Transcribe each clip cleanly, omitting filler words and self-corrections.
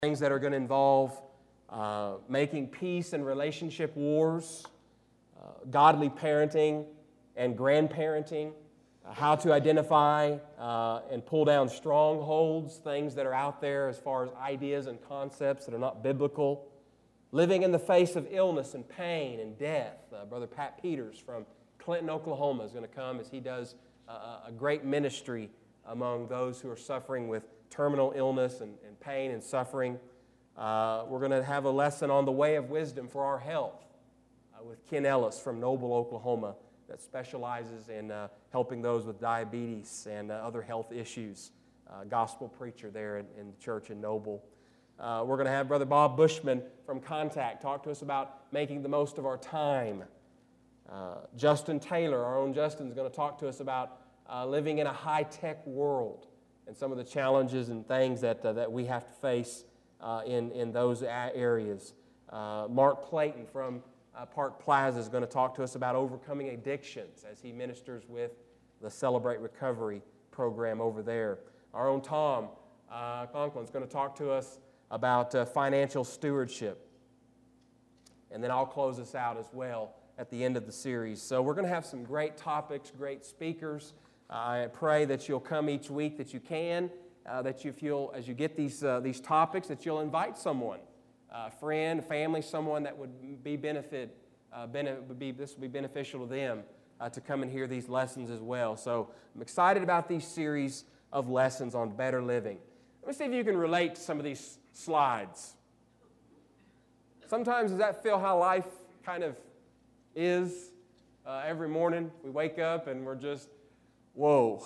things that are going to involve making peace and relationship wars, godly parenting and grandparenting, how to identify and pull down strongholds, things that are out there as far as ideas and concepts that are not biblical, living in the face of illness and pain and death. Brother Pat Peters from Clinton, Oklahoma is going to come as he does a great ministry among those who are suffering with terminal illness and pain and suffering. We're going to have a lesson on the way of wisdom for our health with Ken Ellis from Noble, Oklahoma, that specializes in helping those with diabetes and other health issues. Gospel preacher there in the church in Noble. We're going to have Brother Bob Bushman from Contact talk to us about making the most of our time. Justin Taylor, our own Justin, is going to talk to us about living in a high-tech world and some of the challenges and things that we have to face in those areas. Mark Clayton from Park Plaza is going to talk to us about overcoming addictions as he ministers with the Celebrate Recovery program over there. Our own Tom Conklin is going to talk to us about financial stewardship. And then I'll close us out as well at the end of the series. So we're going to have some great topics, great speakers. I pray that you'll come each week that you can, that you feel as you get these topics that you'll invite someone, a friend, family, someone that would be this would be beneficial to them to come and hear these lessons as well. So I'm excited about these series of lessons on better living. Let me see if you can relate to some of these slides. Sometimes does that feel how life kind of is? Every morning we wake up and we're just, whoa.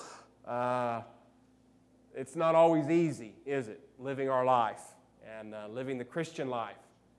It's not always easy, is it, living our life and living the Christian life?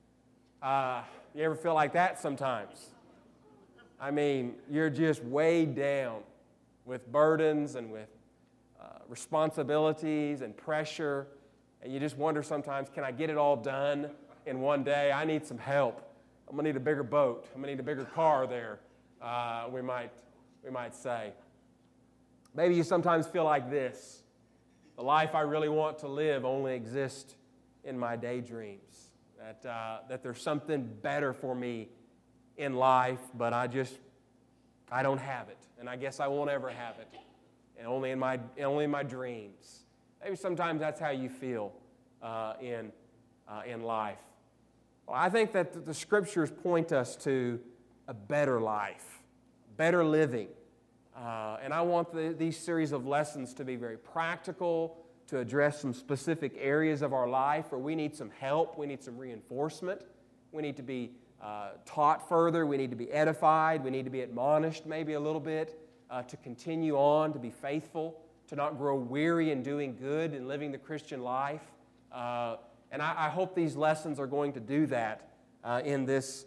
You ever feel like that sometimes? I mean, you're just weighed down with burdens and with responsibilities and pressure, and you just wonder sometimes, can I get it all done in one day? I need some help. I'm going to need a bigger boat. I'm going to need a bigger car there, we might say. Maybe you sometimes feel like this. The life I really want to live only exists in my daydreams. That there's something better for me in life, but I don't have it. And I guess I won't ever have it. And only in my dreams. Maybe sometimes that's how you feel in life. Well, I think that the Scriptures point us to a better life, better living. And I want these series of lessons to be very practical, to address some specific areas of our life where we need some help, we need some reinforcement, we need to be taught further, we need to be edified, we need to be admonished maybe a little bit to continue on, to be faithful, to not grow weary in doing good and living the Christian life. And I hope these lessons are going to do that in this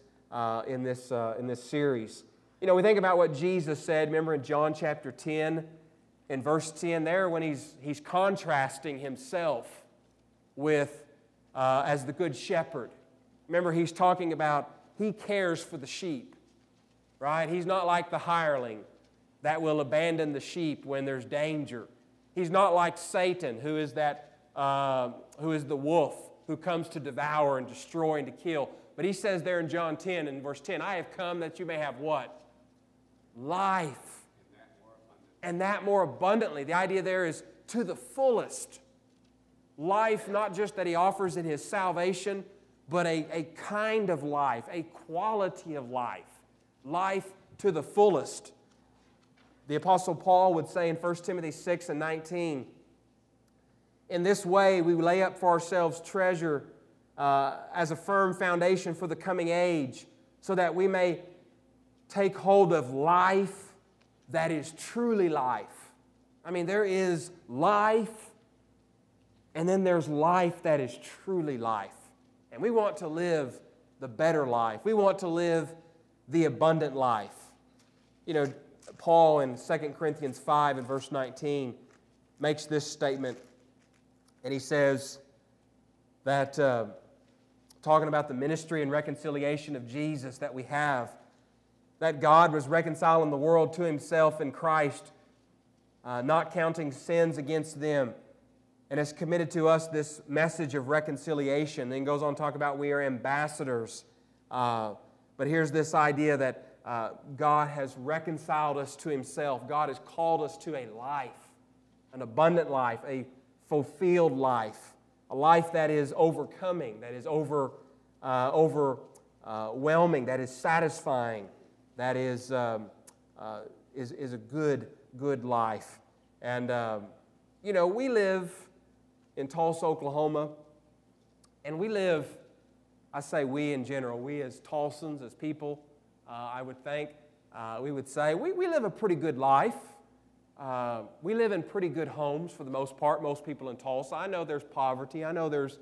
series. You know, we think about what Jesus said, remember in John chapter 10, in verse 10 there, when he's contrasting himself with, as the good shepherd. Remember, he's talking about he cares for the sheep, right? He's not like the hireling that will abandon the sheep when there's danger. He's not like Satan, who is the wolf who comes to devour and destroy and to kill. But he says there in John 10, in verse 10, I have come that you may have what? Life. And that more abundantly. The idea there is to the fullest. Life, not just that he offers in his salvation, but a kind of life, a quality of life. Life to the fullest. The Apostle Paul would say in 1 Timothy 6 and 19, in this way we lay up for ourselves treasure as a firm foundation for the coming age, so that we may take hold of life that is truly life. I mean, there is life, and then there's life that is truly life. And we want to live the better life. We want to live the abundant life. You know, Paul in 2 Corinthians 5 and verse 19 makes this statement, and he says that, talking about the ministry and reconciliation of Jesus that we have, that God was reconciling the world to himself in Christ, not counting sins against them. and has committed to us this message of reconciliation. Then goes on to talk about we are ambassadors. But here's this idea that God has reconciled us to Himself. God has called us to a life, an abundant life, a fulfilled life, a life that is overcoming, that is overwhelming, that is satisfying, that is a good life. And, we live in Tulsa, Oklahoma, and we live, I say we in general, we as Tulsans, as people, I would think, we would say, we live a pretty good life. We live in pretty good homes for the most part, most people in Tulsa. I know there's poverty. I know there's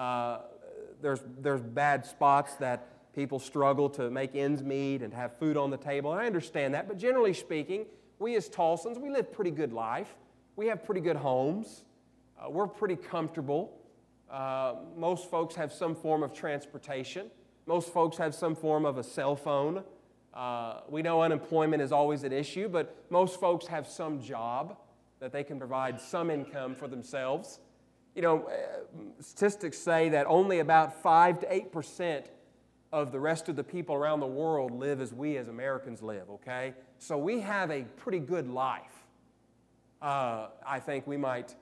bad spots that people struggle to make ends meet and have food on the table. I understand that, but generally speaking, we as Tulsans, we live pretty good life. We have pretty good homes. We're pretty comfortable. Most folks have some form of transportation. Most folks have some form of a cell phone. We know unemployment is always an issue, but most folks have some job that they can provide some income for themselves. Statistics say that only about 5 to 8% of the rest of the people around the world live as we as Americans live, okay? So we have a pretty good life, I think we might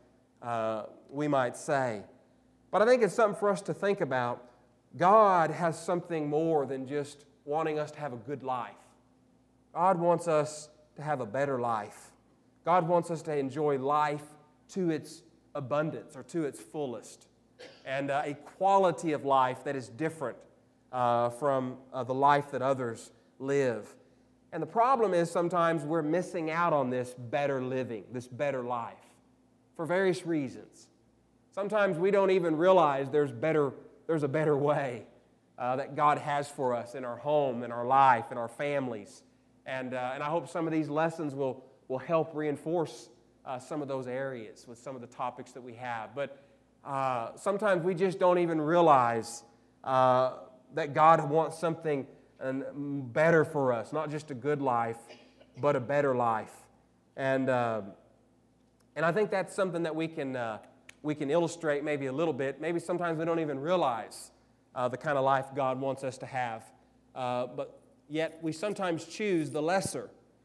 say. But I think it's something for us to think about. God has something more than just wanting us to have a good life. God wants us to have a better life. God wants us to enjoy life to its abundance or to its fullest, and a quality of life that is different from the life that others live. And the problem is sometimes we're missing out on this better living, this better life, for various reasons. Sometimes we don't even realize there's a better way that God has for us in our home, in our life, in our families. And I hope some of these lessons will help reinforce some of those areas with some of the topics that we have. But sometimes we just don't even realize that God wants something better for us, not just a good life, but a better life. And I think that's something that we can illustrate maybe a little bit. Maybe sometimes we don't even realize the kind of life God wants us to have. But yet we sometimes choose the lesser.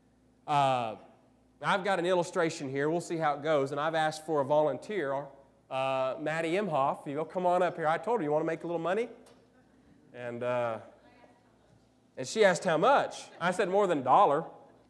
I've got an illustration here. We'll see how it goes. And I've asked for a volunteer, Maddie Imhoff. You'll come on up here. I told her, you want to make a little money? And she asked how much. I said more than $1.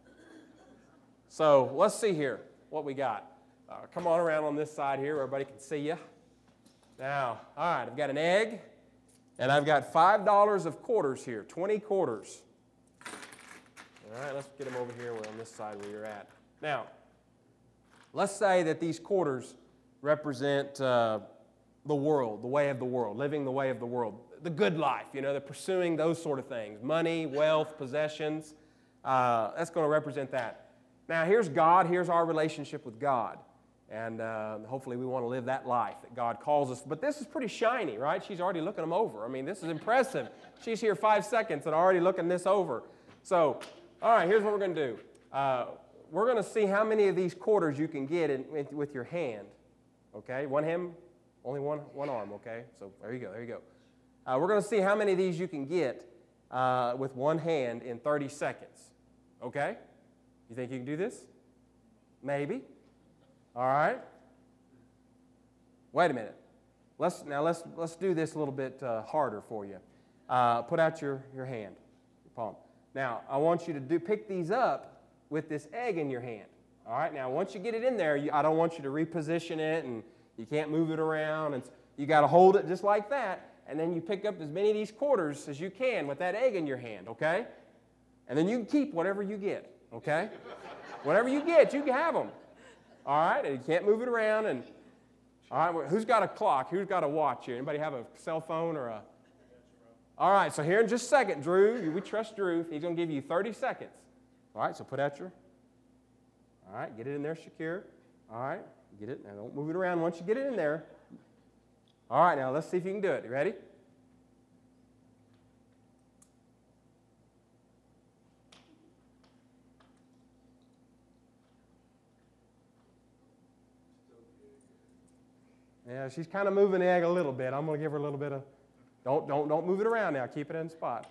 So let's see here what we got. Come on around on this side here where everybody can see you. Now, all right, I've got an egg, and I've got $5 of quarters here, 20 quarters. All right, let's get them over here on this side where you're at. Now, let's say that these quarters represent the world, the way of the world, living the way of the world, the good life, they're pursuing those sort of things, money, wealth, possessions. That's going to represent that. Now, here's God. Here's our relationship with God. And hopefully we want to live that life that God calls us. But this is pretty shiny, right? She's already looking them over. I mean, this is impressive. She's here 5 seconds and already looking this over. So, all right, here's what we're going to do. We're going to see how many of these quarters you can get with your hand. Okay, one hand, only one arm, okay? So there you go. We're going to see how many of these you can get with one hand in 30 seconds. Okay? You think you can do this? Maybe. All right. Wait a minute. Let's do this a little bit harder for you. Put out your hand, your palm. Now, I want you to pick these up with this egg in your hand. All right. Now, once you get it in there, I don't want you to reposition it, and you can't move it around. And you got to hold it just like that, and then you pick up as many of these quarters as you can with that egg in your hand. Okay. And then you can keep whatever you get. Okay. Whatever you get, you can have them. All right. And you can't move it around. And all right. Who's got a clock? Who's got a watch here? Anybody have a cell phone or a? All right. So here in just a second, Drew. We trust Drew. He's going to give you 30 seconds. All right. So put out your. All right. Get it in there secure. All right. Get it. Now don't move it around once you get it in there. All right. Now let's see if you can do it. You ready? Yeah, she's kind of moving the egg a little bit. I'm going to give her a little bit of, don't move it around now. Keep it in spot.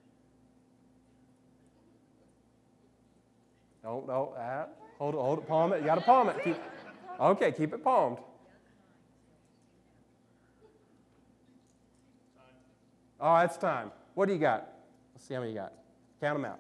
Don't, hold it, palm it. You got to palm it. Keep it palmed. Oh, it's time. What do you got? Let's see how many you got. Count them out.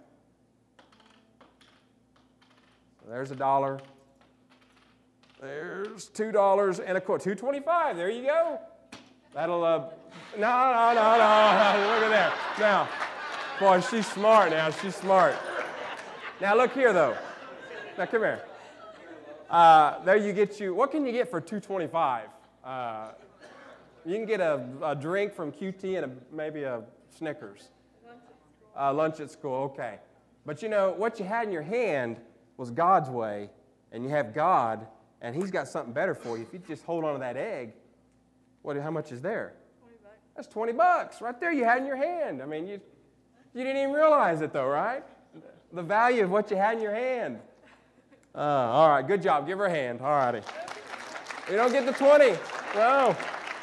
So there's $1. There's $2 and a quarter. $2.25. There you go. That'll, no. Look at that. Now, boy, she's smart now. She's smart. Now, look here, though. Now, come here. There you get what can you get for $2.25? You can get a drink from QT and maybe a Snickers. Lunch at school, okay. But you know, what you had in your hand was God's way, and you have God, and He's got something better for you. If you just hold on to that egg, how much is there? $20. That's $20 right there you had in your hand. I mean, you didn't even realize it though, right? The value of what you had in your hand. All right, good job. Give her a hand. All righty. You don't get the 20. No.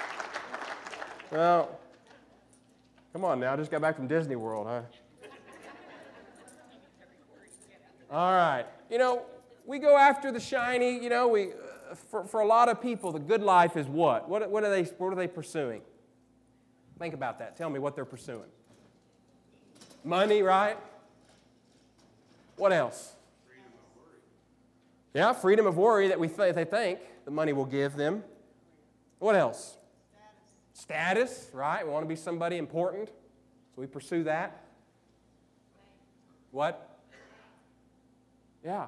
Well, come on now. I just got back from Disney World, huh? All right. You know, we go after the shiny. You know, for a lot of people, the good life is what? What are they pursuing? Think about that. Tell me what they're pursuing. Money, right? What else? Freedom of worry. Yeah, freedom of worry that they think the money will give them. What else? Status, right? We want to be somebody important, so we pursue that. What? Yeah.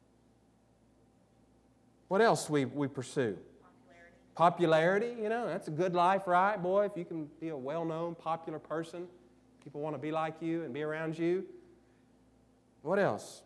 What else we pursue? Popularity, you know, that's a good life, right, boy? If you can be a well-known, popular person, people want to be like you and be around you. What else?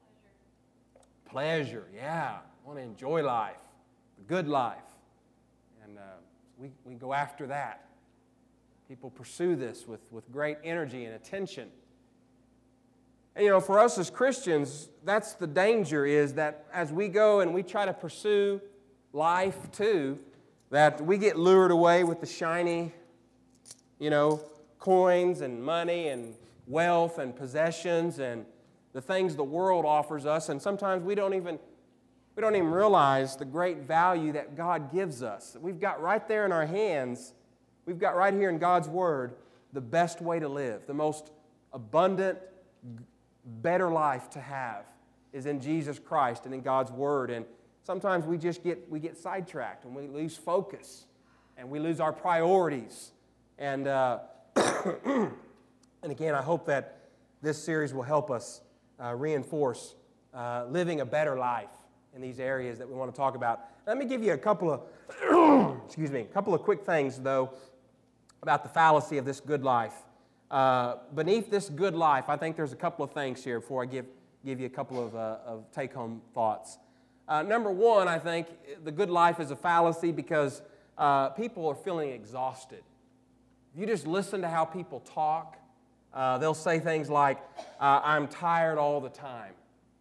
Pleasure, yeah. I want to enjoy life, the good life. And we go after that. People pursue this with great energy and attention. And, you know, for us as Christians, that's the danger, is that as we go and we try to pursue life too, that we get lured away with the shiny, you know, coins and money and wealth and possessions and the things the world offers us, and sometimes we don't even realize the great value that God gives us. We've got right there in our hands, we've got right here in God's Word, the best way to live, the most abundant, better life to have is in Jesus Christ and in God's Word. And sometimes we get sidetracked and we lose focus and we lose our priorities. And and again, I hope that this series will help us reinforce living a better life in these areas that we want to talk about. Let me give you a couple of couple of quick things though about the fallacy of this good life. Beneath this good life, I think there's a couple of things here before I give you a couple of take-home thoughts. Number one, I think the good life is a fallacy because people are feeling exhausted. If you just listen to how people talk, they'll say things like, I'm tired all the time.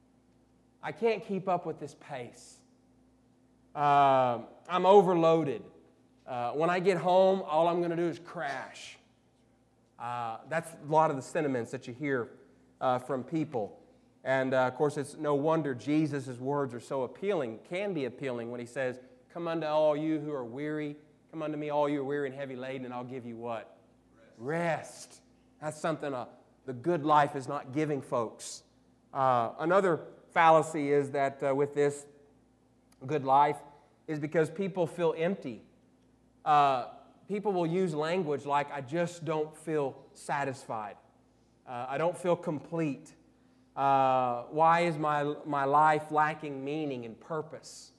I can't keep up with this pace. I'm overloaded. When I get home, all I'm going to do is crash. That's a lot of the sentiments that you hear from people. And, of course, it's no wonder Jesus' words are so appealing, can be appealing when He says, come unto all you who are weary, come unto me all you who are weary and heavy laden, and I'll give you what? Rest. That's something the good life is not giving folks. Another fallacy is that with this good life is because people feel empty. People will use language like, I just don't feel satisfied. I don't feel complete. Why is my life lacking meaning and purpose?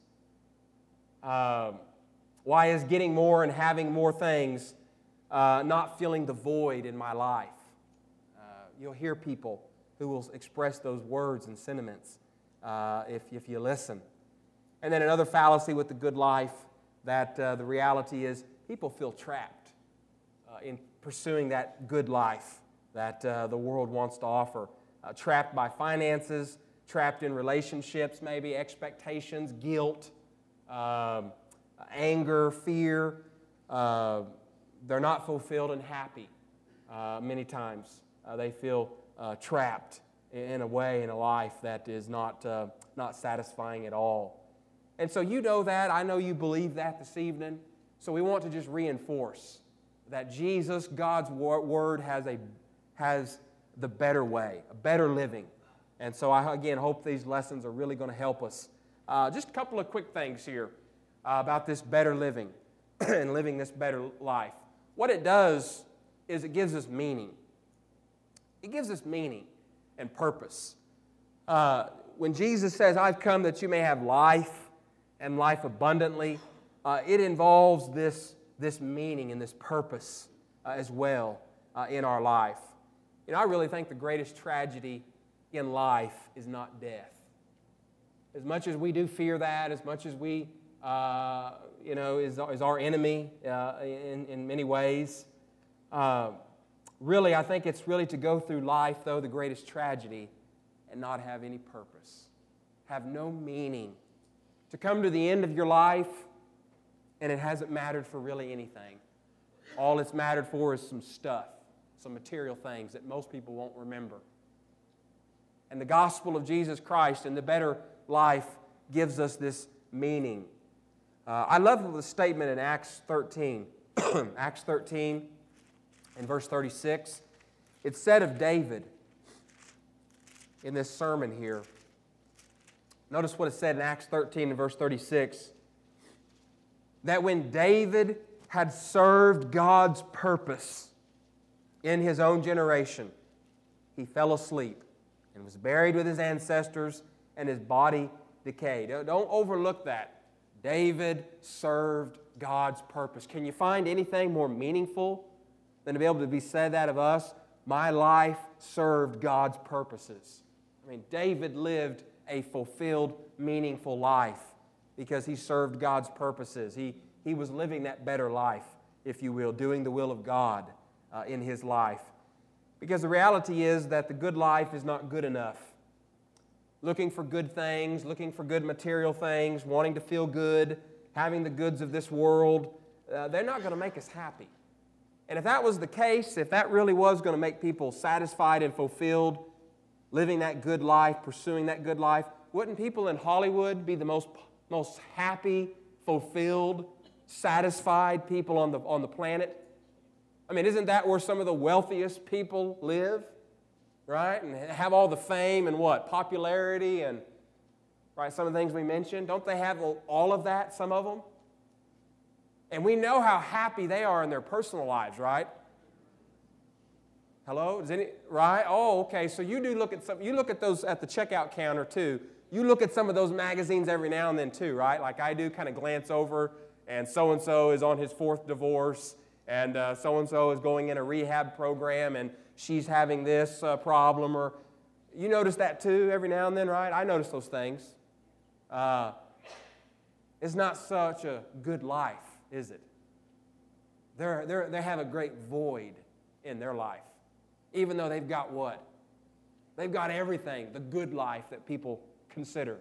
Why is getting more and having more things not filling the void in my life? You'll hear people who will express those words and sentiments if you listen. And then another fallacy with the good life, that the reality is people feel trapped in pursuing that good life that the world wants to offer. Trapped by finances, trapped in relationships, maybe expectations, guilt, anger, fear. They're not fulfilled and happy many times. They feel trapped in a way in a life that is not satisfying at all. And so you know that. I know you believe that this evening. So we want to just reinforce that Jesus, God's Word, has the better way, a better living. And so I, again, hope these lessons are really going to help us. Just a couple of quick things here about this better living and living this better life. What it does is it gives us meaning. It gives us meaning and purpose. When Jesus says, "I've come that you may have life and life abundantly," it involves this meaning and this purpose as well in our life. You know, I really think the greatest tragedy in life is not death. As much as we do fear that, as much as we, is our enemy in many ways, really, I think it's really to go through life, though, the greatest tragedy and not have any purpose, have no meaning. To come to the end of your life and it hasn't mattered for really anything. All it's mattered for is some stuff, some material things that most people won't remember. And the gospel of Jesus Christ and the better life gives us this meaning. I love the statement in Acts 13. Acts 13 and verse 36. It's said of David in this sermon here. Notice what it said in Acts 13 and verse 36. That when David had served God's purpose in his own generation, he fell asleep and was buried with his ancestors, and his body decayed. Don't overlook that. David served God's purpose. Can you find anything more meaningful than to be able to be said that of us? My life served God's purposes. I mean, David lived a fulfilled, meaningful life because he served God's purposes. He was living that better life, if you will, doing the will of God in his life. Because the reality is that the good life is not good enough. Looking for good things, looking for good material things, wanting to feel good, having the goods of this world, they're not going to make us happy. And if that was the case, if that really was going to make people satisfied and fulfilled, living that good life, pursuing that good life, wouldn't people in Hollywood be the most happy, fulfilled, satisfied people on the planet? I mean, isn't that where some of the wealthiest people live, right? And have all the fame and what? Popularity and, right, some of the things we mentioned. Don't they have all of that, some of them? And we know how happy they are in their personal lives, right? Hello? Right? Oh, okay. So you do look at some, you look at those at the checkout counter too. You look at some of those magazines every now and then too, right? Like I do, kind of glance over, and so-and-so is on his 4th divorce, and so-and-so is going in a rehab program, and she's having this problem, or you notice that too every now and then, right? I notice those things. It's not such a good life, is it? They have a great void in their life, even though they've got what? They've got everything, the good life that people consider.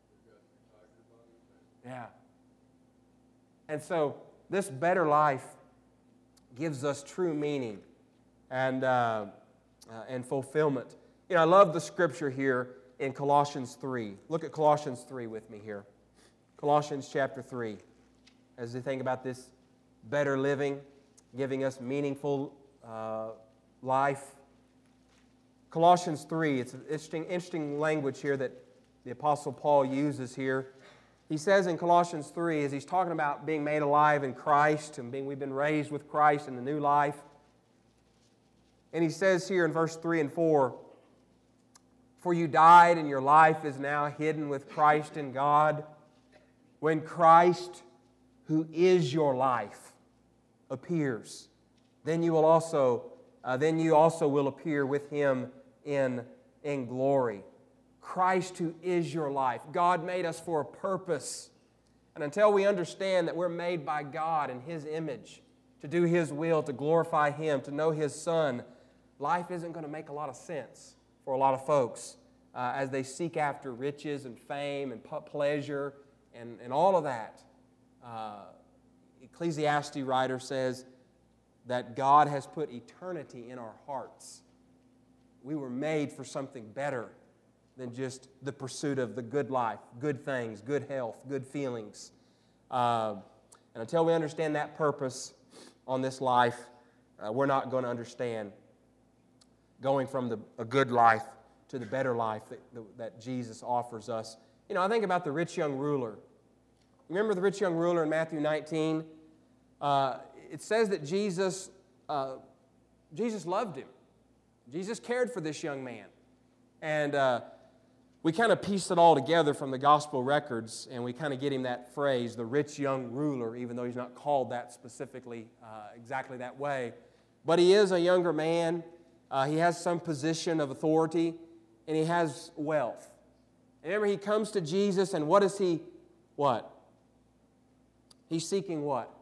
Yeah. And so this better life gives us true meaning and fulfillment. You know, I love the scripture here in Colossians 3. Look at Colossians 3 with me here. Colossians chapter 3. As we think about this better living, giving us meaningful life. Colossians 3, it's an interesting language here that the Apostle Paul uses here. He says in Colossians 3, as he's talking about being made alive in Christ and we've been raised with Christ in the new life, and he says here in verse 3 and 4, "For you died, and your life is now hidden with Christ in God. When Christ, who is your life, appears, then you also will appear with him in glory." Christ, who is your life. God made us for a purpose. And until we understand that we're made by God in his image, to do his will, to glorify him, to know his Son, life isn't going to make a lot of sense for a lot of folks as they seek after riches and fame and pleasure and all of that. Ecclesiastes writer says that God has put eternity in our hearts. We were made for something better than just the pursuit of the good life, good things, good health, good feelings. And until we understand that purpose on this life, we're not going to understand going from a good life to the better life that Jesus offers us. You know, I think about the rich young ruler. Remember the rich young ruler in Matthew 19? It says that Jesus loved him. Jesus cared for this young man. And we kind of piece it all together from the gospel records, and we kind of get him that phrase, the rich young ruler, even though he's not called that specifically exactly that way. But he is a younger man. He has some position of authority, and he has wealth. And remember, he comes to Jesus, and what is he? What? He's seeking what?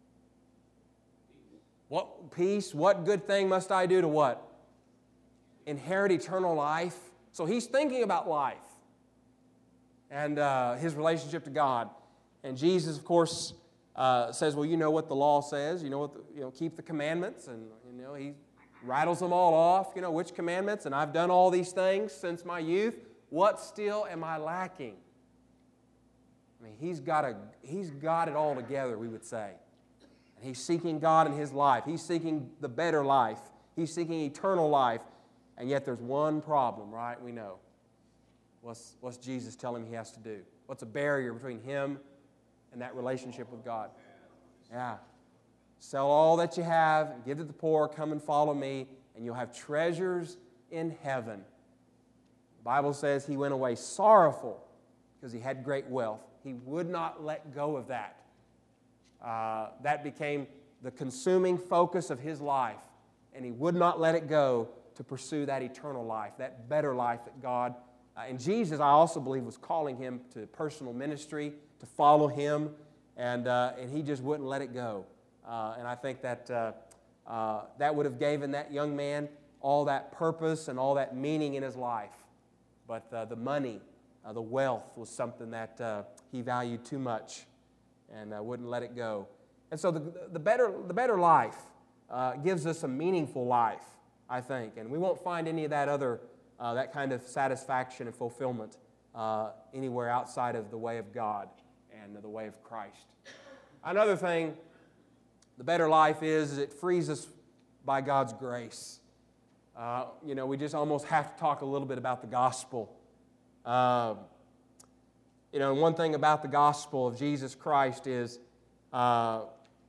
What peace? What good thing must I do to what? Inherit eternal life. So he's thinking about life and his relationship to God. And Jesus, of course, says, well, you know what the law says. You know what keep the commandments. And, he rattles them all off. Which commandments? And I've done all these things since my youth. What still am I lacking? I mean, he's got it all together, we would say. And he's seeking God in his life. He's seeking the better life. He's seeking eternal life. And yet there's one problem, right? We know. What's Jesus telling him he has to do? What's a barrier between him and that relationship with God? Yeah. Sell all that you have, and give to the poor, come and follow me, and you'll have treasures in heaven. The Bible says he went away sorrowful because he had great wealth. He would not let go of that. That became the consuming focus of his life, and he would not let it go to pursue that eternal life, that better life that God, and Jesus, I also believe, was calling him to personal ministry, to follow him, and he just wouldn't let it go. And I think that that would have given that young man all that purpose and all that meaning in his life. But the money, the wealth was something that he valued too much and wouldn't let it go. And so the better life gives us a meaningful life, I think. And we won't find any of that other, that kind of satisfaction and fulfillment anywhere outside of the way of God and the way of Christ. Another thing, the better life is it frees us by God's grace. We just almost have to talk a little bit about the gospel. And one thing about the gospel of Jesus Christ is that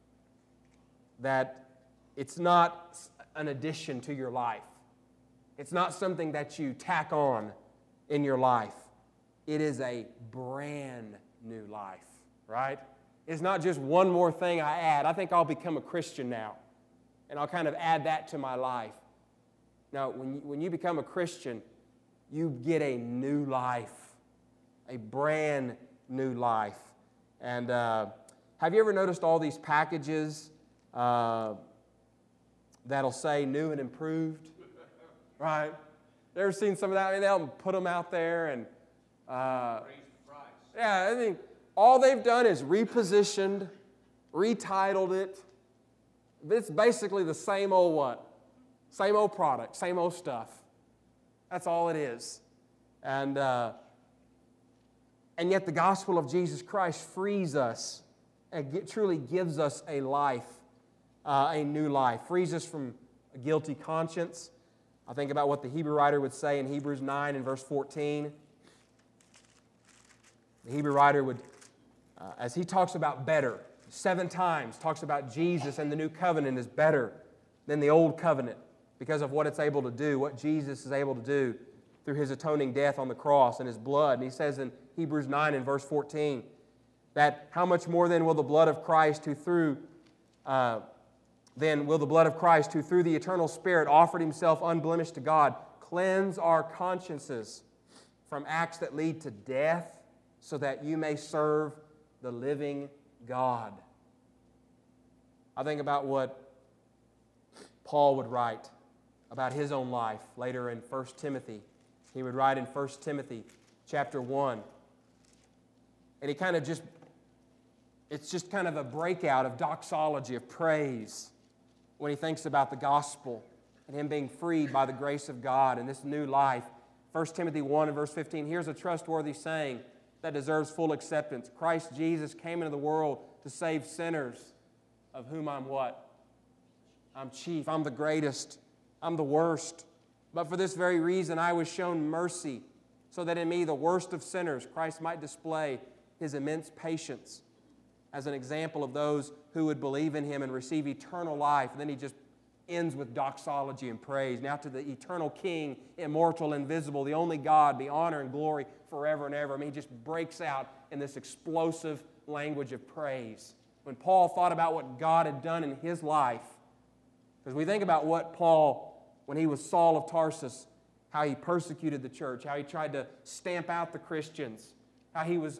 it's not an addition to your life. It's not something that you tack on in your life. It is a brand new life, right? It's not just one more thing I add. I think I'll become a Christian now, and I'll kind of add that to my life. Now, when you become a Christian, you get a new life, a brand new life. And have you ever noticed all these packages that'll say new and improved? Right? You ever seen some of that? I mean, they'll put them out there and raise the price. Yeah, I think all they've done is repositioned, retitled it. It's basically the same old what? Same old product, same old stuff. That's all it is. And yet the gospel of Jesus Christ frees us and truly gives us a life, a new life. Frees us from a guilty conscience. I think about what the Hebrew writer would say in Hebrews 9 and verse 14. The Hebrew writer would, as he talks about better, 7 times talks about Jesus and the new covenant is better than the old covenant because of what it's able to do, what Jesus is able to do through his atoning death on the cross and his blood. And he says in Hebrews 9 and verse 14 that how much more then will the blood of Christ who through the eternal Spirit offered himself unblemished to God cleanse our consciences from acts that lead to death so that you may serve the living God. I think about what Paul would write about his own life later in 1 Timothy. He would write in 1 Timothy chapter 1. And he kind of just It's just kind of a breakout of doxology, of praise, when he thinks about the gospel and him being freed by the grace of God and this new life. 1 Timothy 1 and verse 15, here's a trustworthy saying that deserves full acceptance. Christ Jesus came into the world to save sinners, of whom I'm what? I'm chief. I'm the greatest. I'm the worst. But for this very reason I was shown mercy, so that in me, the worst of sinners, Christ might display His immense patience as an example of those who would believe in Him and receive eternal life. And then he just ends with doxology and praise. Now to the eternal King, immortal, invisible, the only God, be honor and glory forever and ever. I mean, he just breaks out in this explosive language of praise. When Paul thought about what God had done in his life, because we think about what Paul, when he was Saul of Tarsus, how he persecuted the church, how he tried to stamp out the Christians, how he was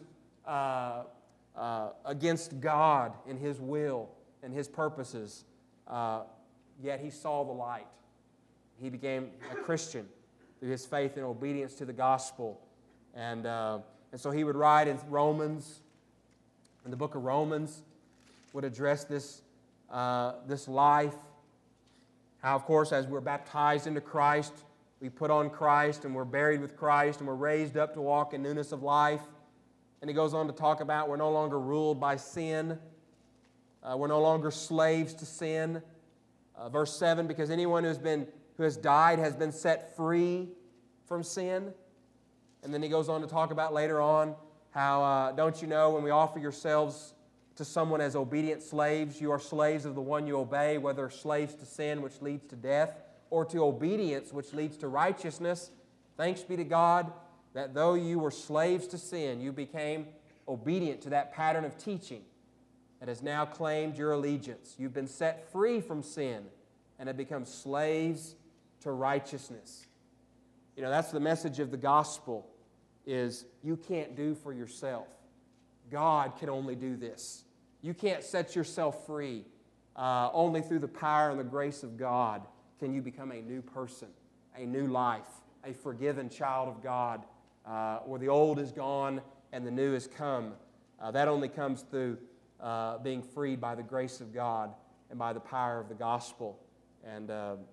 against God in his will and his purposes. Yet he saw the light. He became a Christian through his faith and obedience to the gospel. And so he would write in Romans, in the book of Romans, would address this life. How, of course, as we're baptized into Christ, we put on Christ and we're buried with Christ and we're raised up to walk in newness of life. And he goes on to talk about we're no longer ruled by sin. We're no longer slaves to sin. Verse 7, because anyone who has died has been set free from sin. And then he goes on to talk about later on how, don't you know, when we offer yourselves to someone as obedient slaves, you are slaves of the one you obey, whether slaves to sin, which leads to death, or to obedience, which leads to righteousness. Thanks be to God that though you were slaves to sin, you became obedient to that pattern of teaching that has now claimed your allegiance. You've been set free from sin and have become slaves to righteousness. You know, that's the message of the gospel, is you can't do for yourself. God can only do this. You can't set yourself free. Only through the power and the grace of God can you become a new person, a new life, a forgiven child of God, where the old is gone and the new has come. That only comes through being freed by the grace of God and by the power of the gospel. And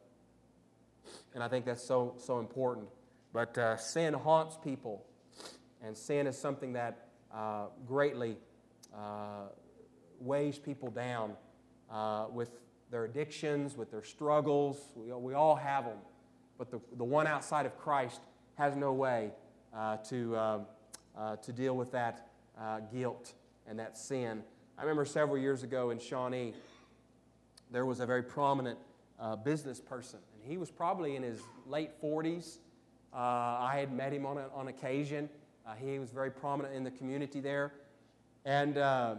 I think that's so important. But sin haunts people, and sin is something that greatly weighs people down with their addictions, with their struggles. We all have them. But the one outside of Christ has no way to deal with that guilt and that sin. I remember several years ago in Shawnee, there was a very prominent business person. And he was probably in his late 40s. I had met him on occasion. He was very prominent in the community there. And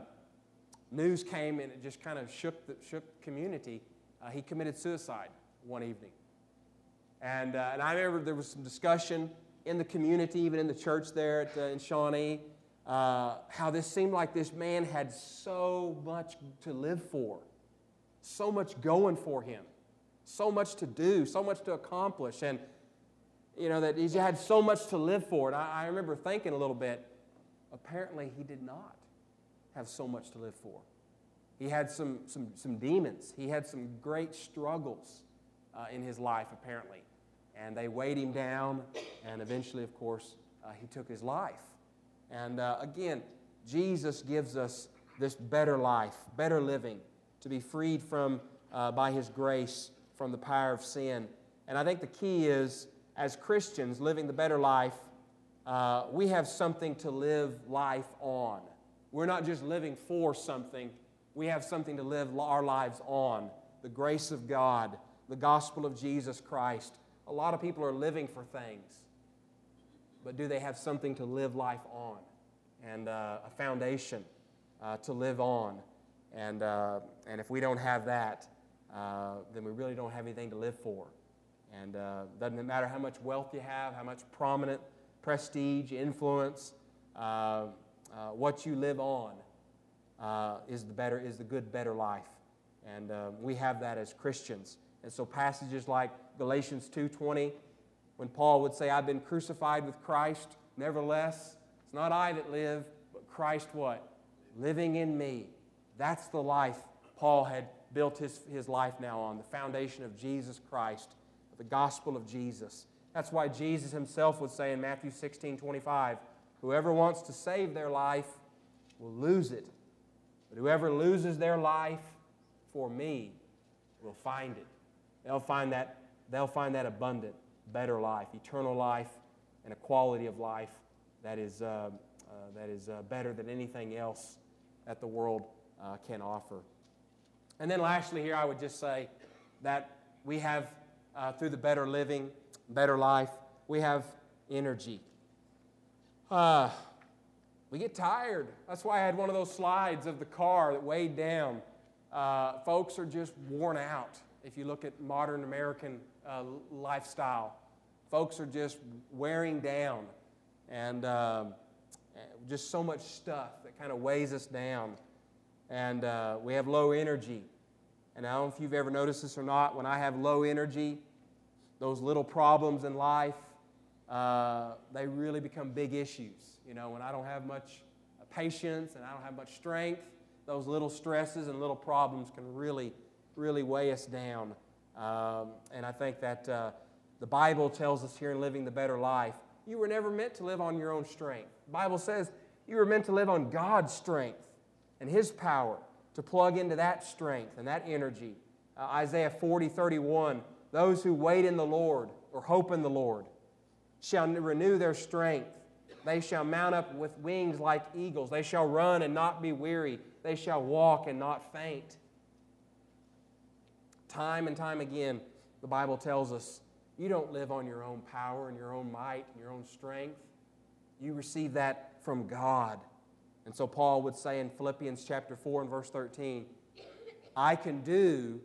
news came and it just kind of shook the community. He committed suicide one evening. And I remember there was some discussion in the community, even in the church there in Shawnee, how this seemed like this man had so much to live for, so much going for him, so much to do, so much to accomplish, and you know that he had so much to live for. And I remember thinking a little bit, apparently he did not have so much to live for. He had some demons. He had some great struggles in his life, apparently. And they weighed him down, and eventually, of course, he took his life. And again, Jesus gives us this better life, better living, to be freed from, by His grace, from the power of sin. And I think the key is, as Christians living the better life, we have something to live life on. We're not just living for something. We have something to live our lives on. The grace of God, the gospel of Jesus Christ. A lot of people are living for things, but do they have something to live life on, and a foundation to live on? And if we don't have that, then we really don't have anything to live for. And doesn't matter how much wealth you have, how much prominent prestige, influence, what you live on is the good, better life. And we have that as Christians. And so passages like Galatians 2:20, when Paul would say, I've been crucified with Christ, nevertheless, it's not I that live, but Christ what? living in me. That's the life Paul had built his life now on, the foundation of Jesus Christ, the gospel of Jesus. That's why Jesus himself would say in Matthew 16:25, whoever wants to save their life will lose it, but whoever loses their life for me will find it. They'll find that abundant, better life, eternal life, and a quality of life that is better than anything else that the world can offer. And then lastly here, I would just say that we have, through the better living, better life, we have energy. We get tired. That's why I had one of those slides of the car that weighed down. Folks are just worn out. If you look at modern American lifestyle, folks are just wearing down, and just so much stuff that kind of weighs us down. And we have low energy. And I don't know if you've ever noticed this or not, when I have low energy, those little problems in life, they really become big issues. You know, when I don't have much patience and I don't have much strength, those little stresses and little problems can really, really weigh us down. And I think that the Bible tells us here in Living the Better Life, you were never meant to live on your own strength. The Bible says you were meant to live on God's strength and His power, to plug into that strength and that energy. Isaiah 40:31, those who wait in the Lord or hope in the Lord shall renew their strength. They shall mount up with wings like eagles. They shall run and not be weary. They shall walk and not faint. Time and time again, the Bible tells us you don't live on your own power and your own might and your own strength. You receive that from God. And so Paul would say in Philippians chapter 4 and verse 13, I can do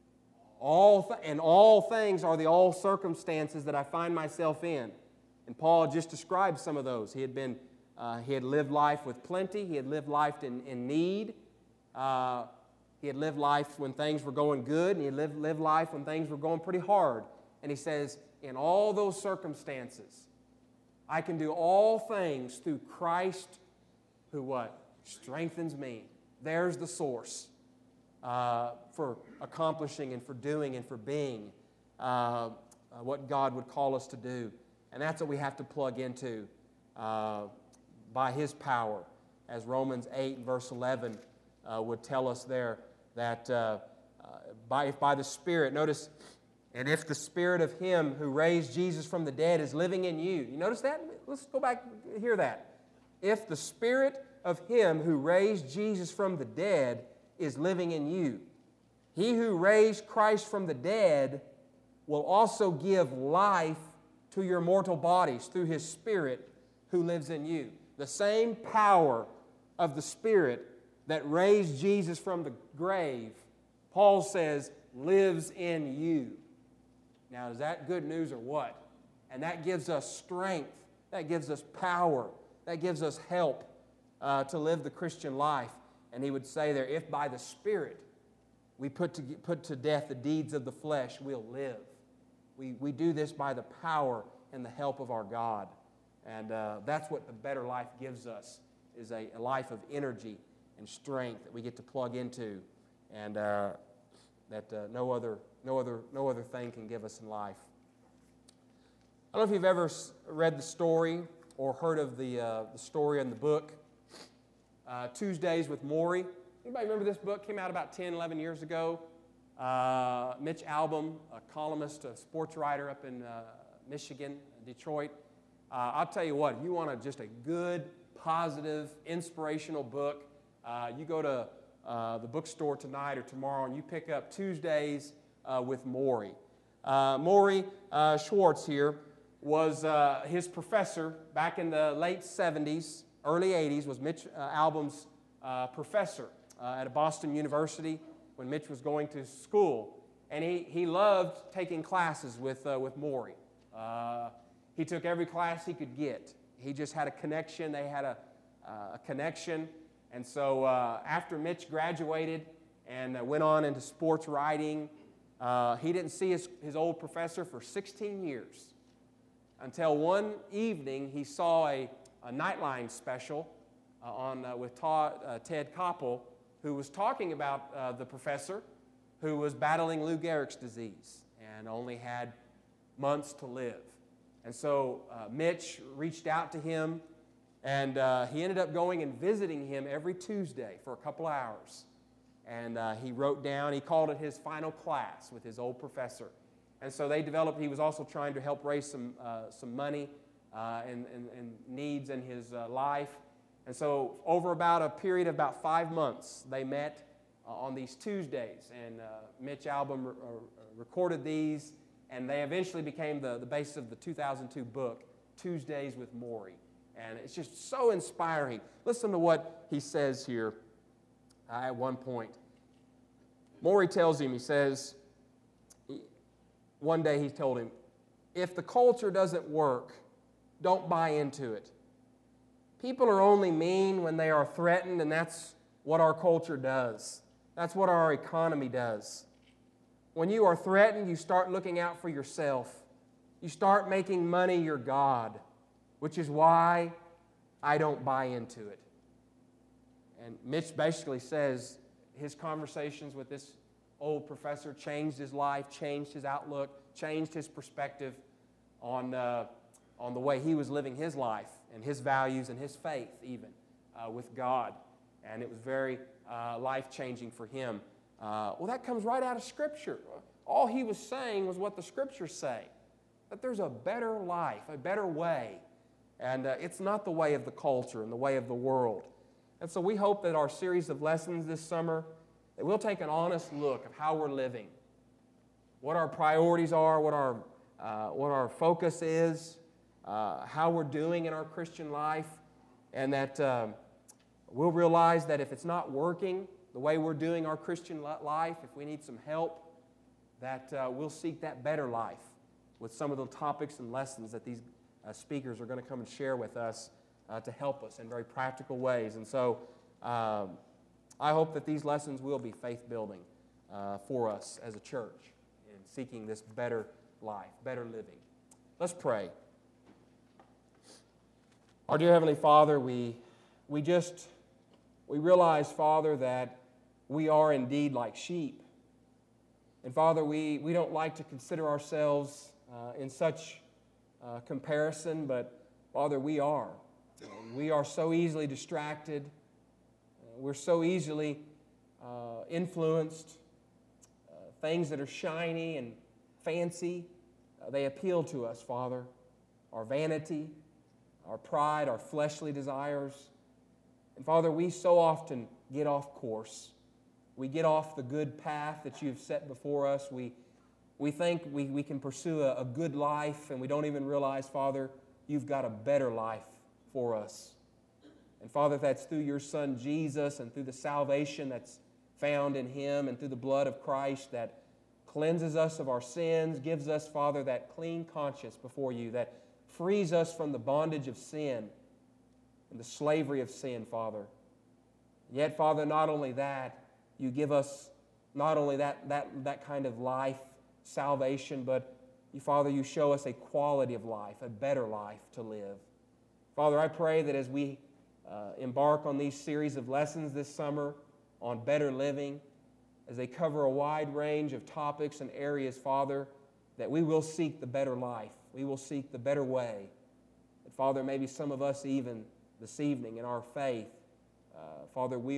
and all things are the all circumstances that I find myself in. And Paul just described some of those. He had lived life with plenty. He had lived life in need. He had lived life when things were going good, and he had lived life when things were going pretty hard. And he says, in all those circumstances, I can do all things through Christ who what? Strengthens me. There's the source for accomplishing and for doing and for being what God would call us to do. And that's what we have to plug into by His power, as Romans 8 verse 11 would tell us there, that by the Spirit, notice, and if the Spirit of Him who raised Jesus from the dead is living in you. You notice that? Let's go back and hear that. If the Spirit of Him who raised Jesus from the dead is living in you, He who raised Christ from the dead will also give life to your mortal bodies through His Spirit who lives in you. The same power of the Spirit that raised Jesus from the grave, Paul says, lives in you. Now, is that good news or what? And that gives us strength. That gives us power. That gives us help to live the Christian life. And he would say there, if by the Spirit we put to death the deeds of the flesh, we'll live. We do this by the power and the help of our God. And that's what the better life gives us, is a life of energy and strength that we get to plug into, and that no other thing can give us in life. I don't know if you've ever read the story or heard of the story in the book, Tuesdays with Morrie. Anybody remember this book? Came out about 10, 11 years ago. Mitch Albom, a columnist, a sports writer up in Michigan, Detroit. I'll tell you what, if you want just a good, positive, inspirational book, you go to the bookstore tonight or tomorrow and you pick up Tuesdays with Morrie. Morrie Schwartz here was his professor back in the late 70s, early 80s, was Mitch Albom's professor at a Boston University when Mitch was going to school. And he loved taking classes with Morrie. He took every class he could get. He just had a connection. They had a connection. And so after Mitch graduated and went on into sports writing, he didn't see his old professor for 16 years until one evening he saw a Nightline special with Ted Koppel, who was talking about the professor who was battling Lou Gehrig's disease and only had months to live. And so Mitch reached out to him, and he ended up going and visiting him every Tuesday for a couple hours. And he wrote down, he called it his final class with his old professor. And so they developed, he was also trying to help raise some money and needs in his life. And so over about a period of about 5 months, they met on these Tuesdays. And Mitch Albom recorded these, and they eventually became the basis of the 2002 book, Tuesdays with Morrie. And it's just so inspiring. Listen to what he says here at one point. Morrie tells him, he says, one day he told him, if the culture doesn't work, don't buy into it. People are only mean when they are threatened, and that's what our culture does. That's what our economy does. When you are threatened, you start looking out for yourself. You start making money your God, which is why I don't buy into it. And Mitch basically says his conversations with this old professor changed his life, changed his outlook, changed his perspective on the way he was living his life and his values and his faith even with God. And it was very life-changing for him. Well, that comes right out of Scripture. All he was saying was what the Scriptures say, that there's a better life, a better way. And it's not the way of the culture and the way of the world. And so we hope that our series of lessons this summer, that we'll take an honest look of how we're living, what our priorities are, what our focus is, how we're doing in our Christian life, and that we'll realize that if it's not working the way we're doing our Christian life, if we need some help, that we'll seek that better life with some of the topics and lessons that these speakers are going to come and share with us to help us in very practical ways. And so I hope that these lessons will be faith-building for us as a church in seeking this better life, better living. Let's pray. Our dear Heavenly Father, we realize, Father, that we are indeed like sheep. And Father, we don't like to consider ourselves in such comparison, but Father, we are. We are so easily distracted. We're so easily influenced. Things that are shiny and fancy, they appeal to us, Father. Our vanity, our pride, our fleshly desires. And Father, we so often get off course. We get off the good path that you've set before us. We think we can pursue a good life, and we don't even realize, Father, you've got a better life for us. And Father, that's through your Son Jesus and through the salvation that's found in Him and through the blood of Christ that cleanses us of our sins, gives us, Father, that clean conscience before you, that frees us from the bondage of sin and the slavery of sin, Father. Yet, Father, not only that, you give us not only that kind of life, salvation, but Father, you show us a quality of life, a better life to live. Father, I pray that as we embark on these series of lessons this summer on better living, as they cover a wide range of topics and areas, Father, that we will seek the better life. We will seek the better way. And Father, maybe some of us even this evening in our faith, Father, we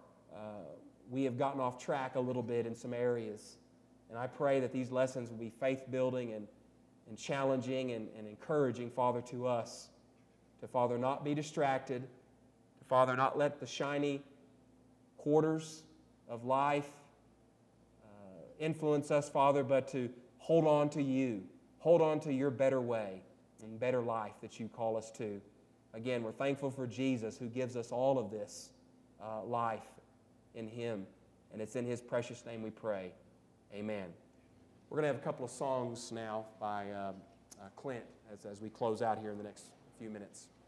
have gotten off track a little bit in some areas. And I pray that these lessons will be faith-building and challenging and encouraging, Father, to us. To, Father, not be distracted. To, Father, not let the shiny quarters of life influence us, Father, but to hold on to you. Hold on to your better way and better life that you call us to. Again, we're thankful for Jesus who gives us all of this life in Him. And it's in His precious name we pray. Amen. We're going to have a couple of songs now by Clint as we close out here in the next few minutes.